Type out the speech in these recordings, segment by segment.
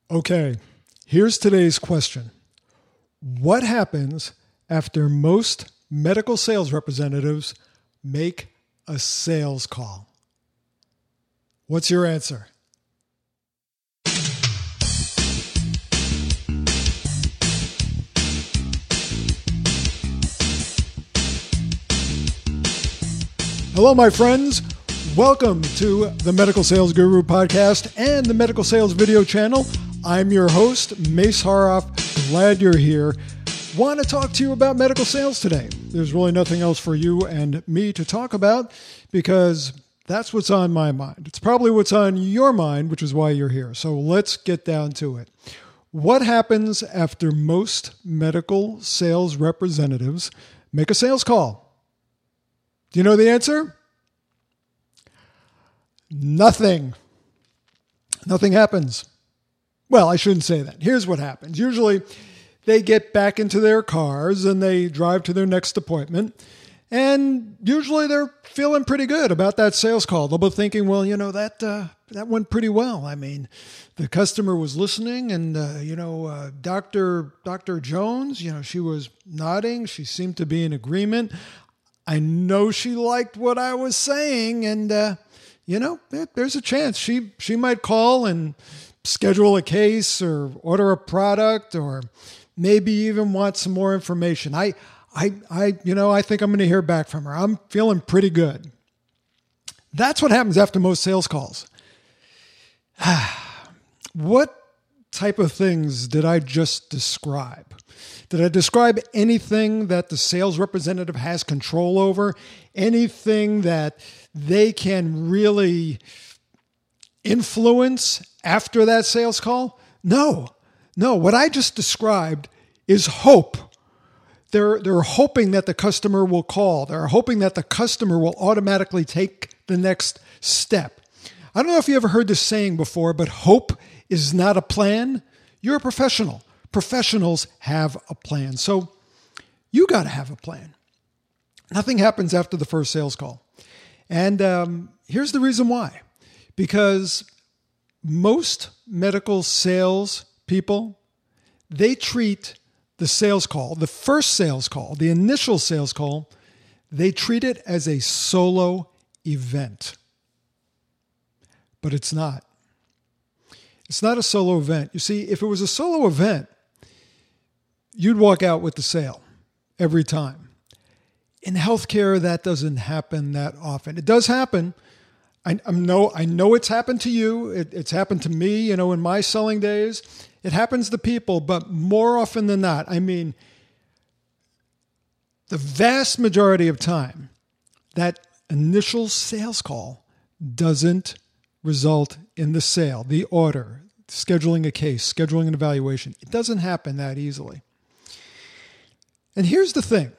Okay, here's today's question. What happens after most medical sales representatives make a sales call? What's your answer? Hello, my friends. Welcome to the Medical Sales Guru podcast and the Medical Sales video channel. I'm your host, Mace Haroff. Glad you're here. Want to talk to you about medical sales today. There's really nothing else for you and me to talk about because that's what's on my mind. It's probably what's on your mind, which is why you're here. So let's get down to it. What happens after most medical sales representatives make a sales call? Do you know the answer? Nothing. Nothing happens. Well, I shouldn't say that. Here's what happens. Usually they get back into their cars and they drive to their next appointment. And usually they're feeling pretty good about that sales call. They'll be thinking, well, that went pretty well. I mean, the customer was listening and, Dr. Jones, she was nodding. She seemed to be in agreement. I know she liked what I was saying. And, there's a chance she might call and schedule a case or order a product or maybe even want some more information. I think I'm going to hear back from her. I'm feeling pretty good. That's what happens after most sales calls. What type of things did I just describe? Did I describe anything that the sales representative has control over? Anything that they can really influence after that sales call? No. What I just described is hope. They're hoping that the customer will call. They're hoping that the customer will automatically take the next step. I don't know if you ever heard this saying before, but hope is not a plan. You're a professional. Professionals have a plan. So you got to have a plan. Nothing happens after the first sales call. And here's the reason why. Because most medical sales people, they treat the sales call, the first sales call, the initial sales call, they treat it as a solo event. But it's not. It's not a solo event. You see, if it was a solo event, you'd walk out with the sale every time. In healthcare, that doesn't happen that often. It does happen. I know it's happened to you. It's happened to me, in my selling days. It happens to people, but more often than not, the vast majority of time, that initial sales call doesn't result in the sale, the order, scheduling a case, scheduling an evaluation. It doesn't happen that easily. And here's the thing.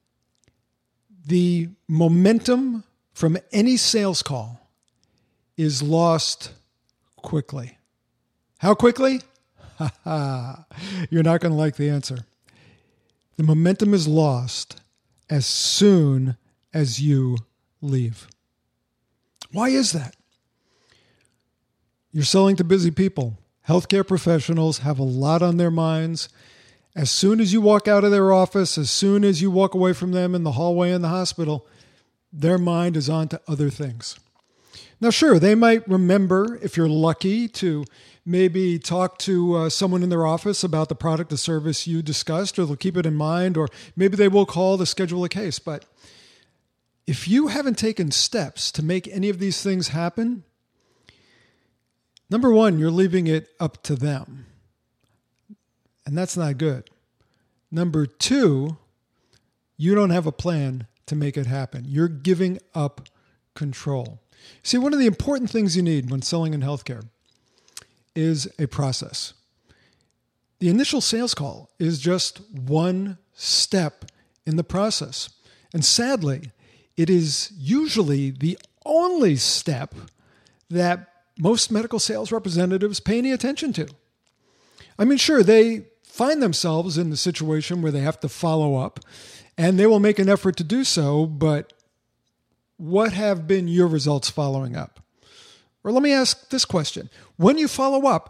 The momentum from any sales call is lost quickly. How quickly? You're not going to like the answer. The momentum is lost as soon as you leave. Why is that? You're selling to busy people. Healthcare professionals have a lot on their minds. As soon as you walk out of their office, as soon as you walk away from them in the hallway in the hospital, their mind is on to other things. Now, sure, they might remember, if you're lucky, to maybe talk to someone in their office about the product or service you discussed, or they'll keep it in mind, or maybe they will call to schedule a case. But if you haven't taken steps to make any of these things happen, number one, you're leaving it up to them. And that's not good. Number two, you don't have a plan to make it happen. You're giving up control. See, one of the important things you need when selling in healthcare is a process. The initial sales call is just one step in the process. And sadly, it is usually the only step that most medical sales representatives pay any attention to. Sure, they find themselves in the situation where they have to follow up, and they will make an effort to do so, but what have been your results following up? Or let me ask this question. When you follow up,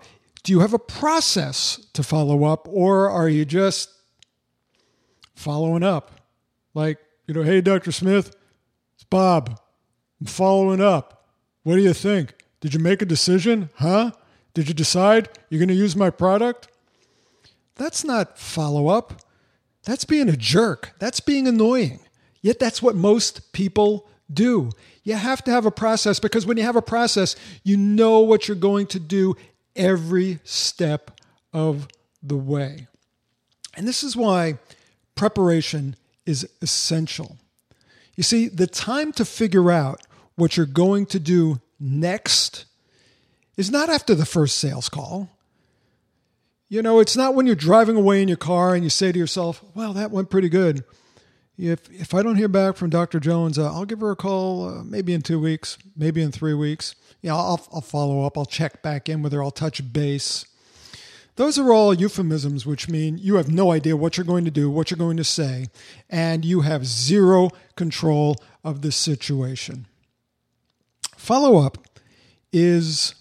Do you have a process to follow up, or are you just following up? Like, hey, Dr. Smith, it's Bob. I'm following up. What do you think? Did you make a decision? Huh? Did you decide you're going to use my product? That's not follow-up. That's being a jerk. That's being annoying. Yet that's what most people do. You have to have a process, because when you have a process, you know what you're going to do every step of the way. And this is why preparation is essential. You see, the time to figure out what you're going to do next is not after the first sales call. It's not when you're driving away in your car and you say to yourself, well, that went pretty good. If I don't hear back from Dr. Jones, I'll give her a call maybe in 2 weeks, maybe in 3 weeks. I'll follow up. I'll check back in with her. I'll touch base. Those are all euphemisms, which mean you have no idea what you're going to do, what you're going to say, and you have zero control of the situation. Follow-up is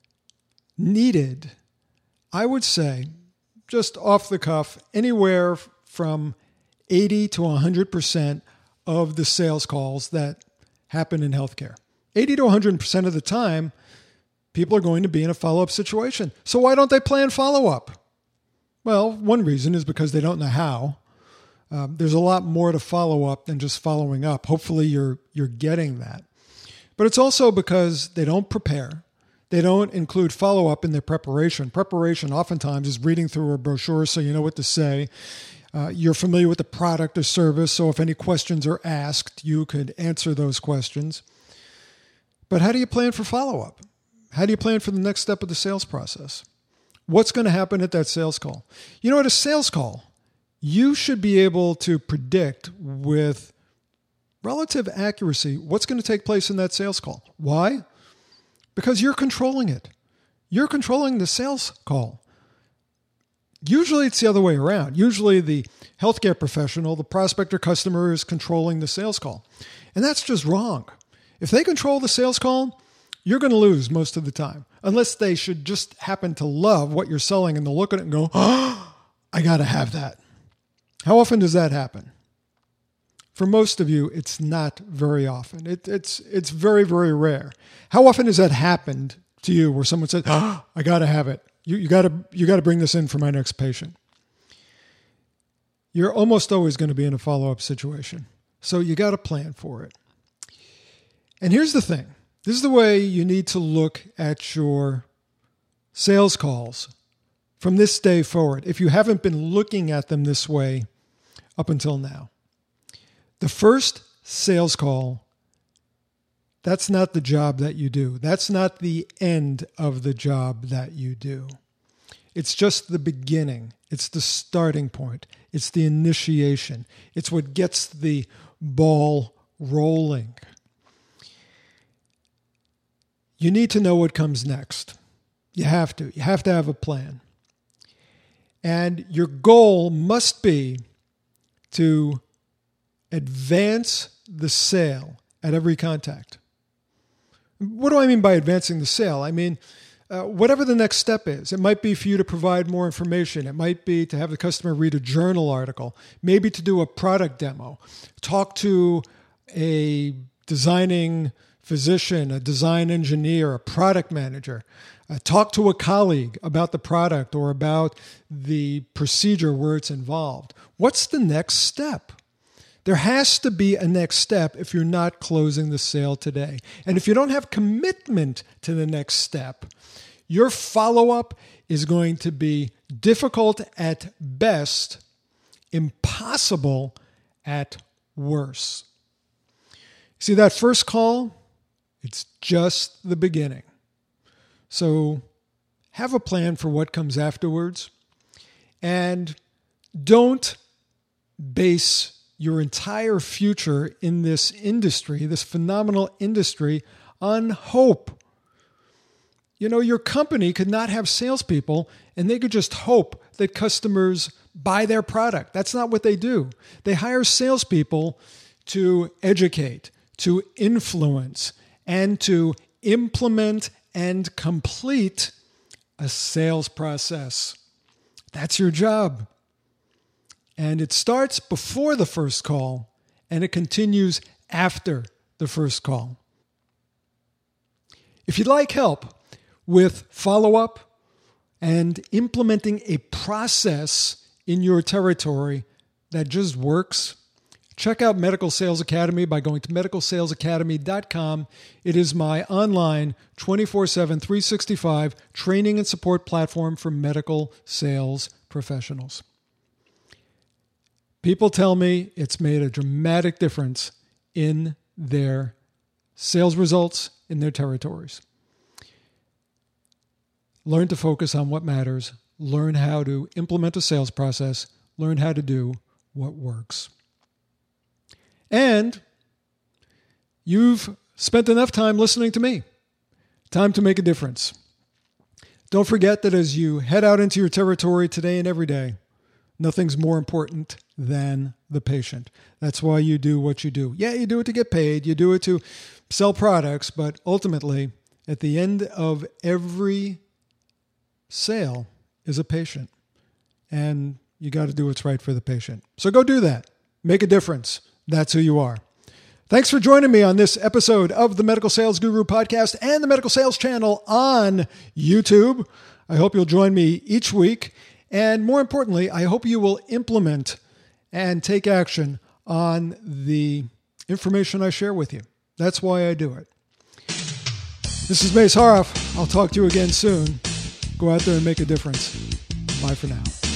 needed, I would say, just off the cuff, anywhere from 80 to 100% of the sales calls that happen in healthcare. 80 to 100% of the time, people are going to be in a follow-up situation. So why don't they plan follow-up? Well, one reason is because they don't know how. There's a lot more to follow up than just following up. Hopefully you're getting that. But it's also because they don't prepare. They don't include follow-up in their preparation. Preparation oftentimes is reading through a brochure so you know what to say. You're familiar with the product or service, so if any questions are asked, you could answer those questions. But how do you plan for follow-up? How do you plan for the next step of the sales process? What's going to happen at that sales call? At a sales call, you should be able to predict with relative accuracy what's going to take place in that sales call. Why? Because you're controlling it. You're controlling the sales call. Usually it's the other way around. Usually the healthcare professional, the prospect or customer, is controlling the sales call. And that's just wrong. If they control the sales call, you're going to lose most of the time, unless they should just happen to love what you're selling and they'll look at it and go, oh, I got to have that. How often does that happen? For most of you, it's not very often. It's very, very rare. How often has that happened to you where someone said, oh, I got to have it. You got to bring this in for my next patient. You're almost always going to be in a follow-up situation. So you got to plan for it. And here's the thing. This is the way you need to look at your sales calls from this day forward, if you haven't been looking at them this way up until now. The first sales call, that's not the job that you do. That's not the end of the job that you do. It's just the beginning. It's the starting point. It's the initiation. It's what gets the ball rolling. You need to know what comes next. You have to. You have to have a plan. And your goal must be to advance the sale at every contact. What do I mean by advancing the sale? I mean, whatever the next step is. It might be for you to provide more information. It might be to have the customer read a journal article, maybe to do a product demo, talk to a designing physician, a design engineer, a product manager, talk to a colleague about the product or about the procedure where it's involved. What's the next step? There has to be a next step if you're not closing the sale today. And if you don't have commitment to the next step, your follow-up is going to be difficult at best, impossible at worst. See, that first call, it's just the beginning. So have a plan for what comes afterwards, and don't base your entire future in this industry, this phenomenal industry, on hope. Your company could not have salespeople and they could just hope that customers buy their product. That's not what they do. They hire salespeople to educate, to influence, and to implement and complete a sales process. That's your job. And it starts before the first call and it continues after the first call. If you'd like help with follow-up and implementing a process in your territory that just works, check out Medical Sales Academy by going to medicalsalesacademy.com. It is my online 24/7, 365 training and support platform for medical sales professionals. People tell me it's made a dramatic difference in their sales results in their territories. Learn to focus on what matters. Learn how to implement a sales process. Learn how to do what works. And you've spent enough time listening to me. Time to make a difference. Don't forget that as you head out into your territory today and every day, nothing's more important than the patient. That's why you do what you do. Yeah, you do it to get paid. You do it to sell products. But ultimately, at the end of every sale is a patient. And you got to do what's right for the patient. So go do that. Make a difference. That's who you are. Thanks for joining me on this episode of the Medical Sales Guru podcast and the Medical Sales Channel on YouTube. I hope you'll join me each week. And more importantly, I hope you will implement and take action on the information I share with you. That's why I do it. This is Mace Haroff. I'll talk to you again soon. Go out there and make a difference. Bye for now.